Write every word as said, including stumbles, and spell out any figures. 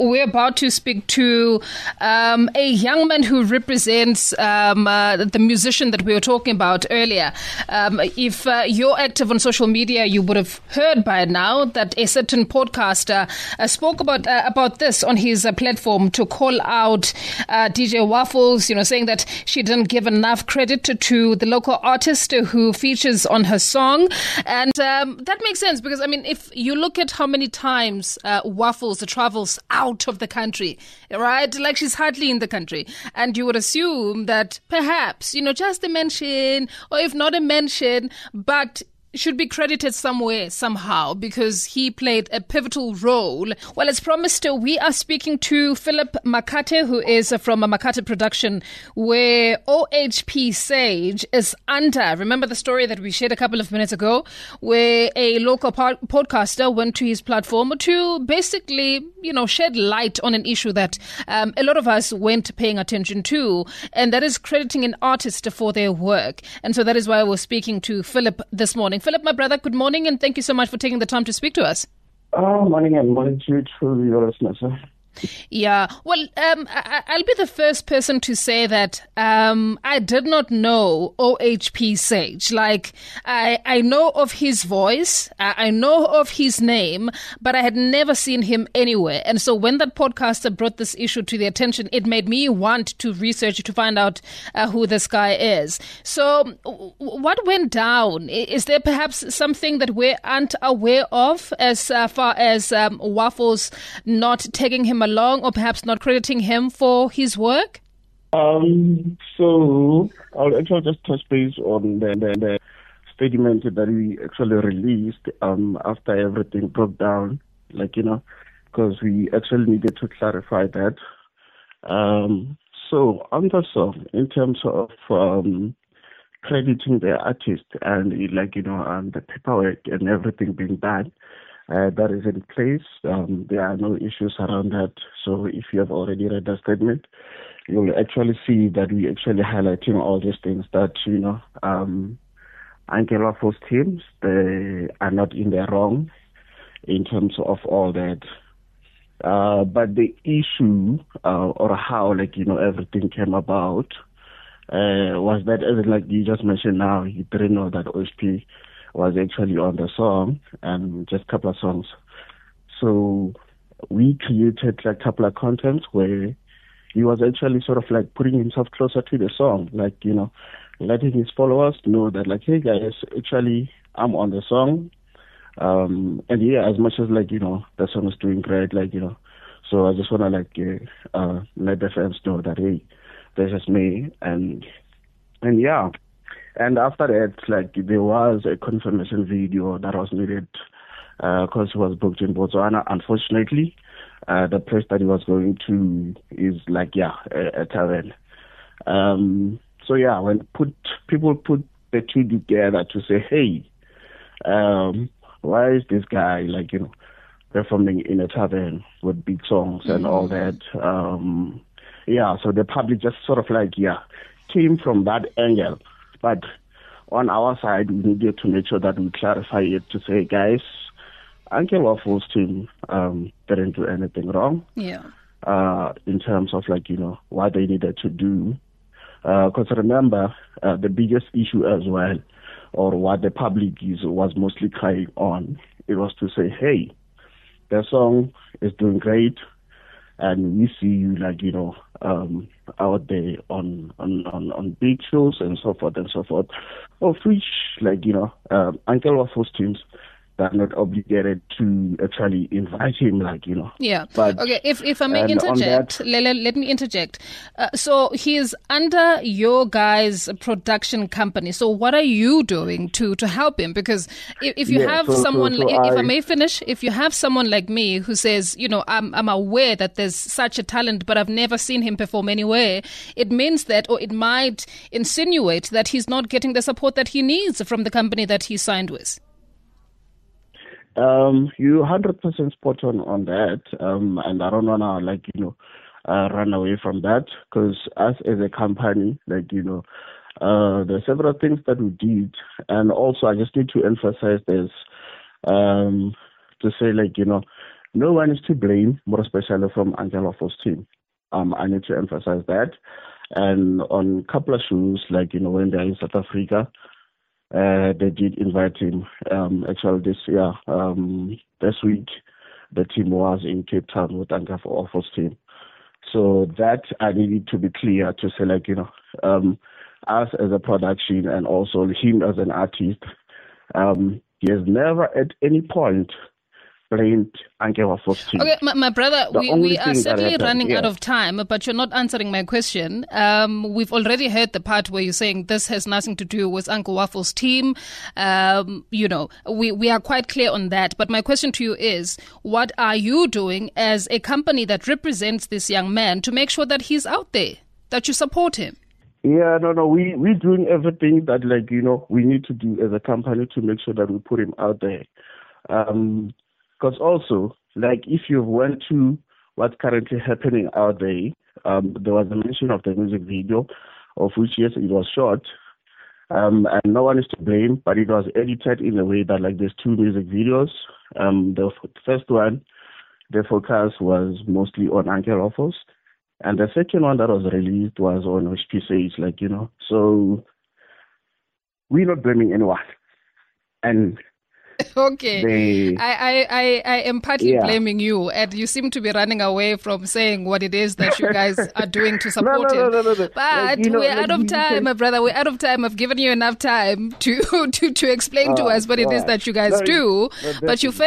we're about to speak to um, a young man who represents um, uh, the musician that we were talking about earlier. Um, if uh, you're active on social media, you would have heard by now that a certain podcaster uh, spoke about uh, about this on his uh, platform to call out uh, D J Waffles, you know, saying that she didn't give enough credit to, to the local artist who features on her song. And um, that makes sense because, I mean, if you look at how many times uh, Waffles travels out of the country, right? Like she's hardly in the country. And you would assume that perhaps, you know, just a mention, or if not a mention, but should be credited somewhere, somehow, because he played a pivotal role. Well, as promised, we are speaking to Philip Makate, who is from Makate Production, where O H P Sage is under. Remember the story that we shared a couple of minutes ago, where a local pod- podcaster went to his platform to basically, you know, shed light on an issue that um, a lot of us weren't paying attention to, and that is crediting an artist for their work. And so that is why we're speaking to Philip this morning. Philip, my brother, good morning, and thank you so much for taking the time to speak to us. Oh, morning and morning to you, to your listeners. Yeah, well, um, I, I'll be the first person to say that um, I did not know O H P Sage. Like, I, I know of his voice, I, I know of his name, but I had never seen him anywhere. And so when that podcaster brought this issue to the attention, it made me want to research to find out uh, who this guy is. So w- what went down? Is there perhaps something that we aren't aware of as uh, far as um, Waffles not taking him along, or perhaps not crediting him for his work? Um, so I'll actually just touch base on the, the, the statement that we actually released um, after everything broke down, like, you know, because we actually needed to clarify that. Um, so on the song, in terms of um, crediting the artist and, like, you know, um, the paperwork and everything being done, Uh, that is in place. Um, there are no issues around that. So if you have already read the statement, you'll actually see that we actually highlighting all these things that, you know, um, Uncle Waffles teams, they are not in the wrong in terms of all that. Uh, but the issue uh, or how, like, you know, everything came about uh, was that, as like you just mentioned now, you didn't know that O H P was actually on the song and just a couple of songs. So we created like a couple of contents where he was actually sort of like putting himself closer to the song, like, you know, letting his followers know that, like, hey guys, actually I'm on the song. Um, and yeah, as much as, like, you know, the song is doing great, like, you know, so I just want to like uh, uh, let the fans know that, hey, this is me. And, and yeah. And after that, like, there was a confirmation video that was needed because uh, he was booked in Botswana. Unfortunately, uh, the place that he was going to is like, yeah, a, a tavern. Um, so yeah, when put people put the two together to say, hey, um, why is this guy, like, you know, performing in a tavern with big songs and all that? Um, yeah, so the public just sort of like, yeah, came from that angle. But on our side, we needed to make sure that we clarify it to say, guys, Uncle Waffles team um, didn't do anything wrong. Yeah. Uh, in terms of, like, you know, what they needed to do. Because uh, remember, uh, the biggest issue as well, or what the public is, was mostly crying on, it was to say, hey, the song is doing great, and we see you, like, you know, um, out there on, on, on, on big shows and so forth and so forth, of which, like, you know, um, Uncle Waffles teams are not obligated to actually invite him, like, you know. Yeah. But, okay, if if I may interject, that, let, let me interject. Uh, so he's under your guys' production company. So what are you doing to, to help him? Because if, if you yeah, have so, someone, so, so if I, I may finish, if you have someone like me who says, you know, I'm I'm aware that there's such a talent, but I've never seen him perform anywhere, it means that, or it might insinuate that he's not getting the support that he needs from the company that he signed with. Um, you're one hundred percent spot on on that, um, and I don't want to, like, you know, uh, run away from that, because us as a company, like, you know, uh, there are several things that we did, and also I just need to emphasize this, um, to say, like, you know, no one is to blame, more especially from Uncle Waffle's team. Um, I need to emphasize that. And on a couple of shows, like, you know, when they're in South Africa, uh, they did invite him. Um, actually, this year, um, this week, the team was in Cape Town with Uncle Waffle's team. So that I needed to be clear to say, like, you know, um, us as a production and also him as an artist, um, he has never at any point blamed Uncle Waffle's team. Okay, my, my brother, the we, we are certainly running yeah. out of time, but you're not answering my question. Um, we've already heard the part where you're saying this has nothing to do with Uncle Waffle's team. Um, you know, we, we are quite clear on that. But my question to you is, what are you doing as a company that represents this young man to make sure that he's out there, that you support him? Yeah, no, no, we, we're doing everything that, like, you know, we need to do as a company to make sure that we put him out there. Um, Because also, like, if you went to what's currently happening out there, um, there was a mention of the music video, of which, yes, it was shot, um, and no one is to blame, but it was edited in a way that, like, there's two music videos. Um, the first one, the focus was mostly on Uncle Waffles, and the second one that was released was on H P Sage, like, you know. So we're not blaming anyone. And Okay, they, I, I, I, I am partly yeah. blaming you, and you seem to be running away from saying what it is that you guys are doing to support no, no, him. No, no, no, no. But like, you know, we're like, out of time, can... my brother. We're out of time. I've given you enough time to to, to explain oh, to us what it is that you guys no, do. No, but you.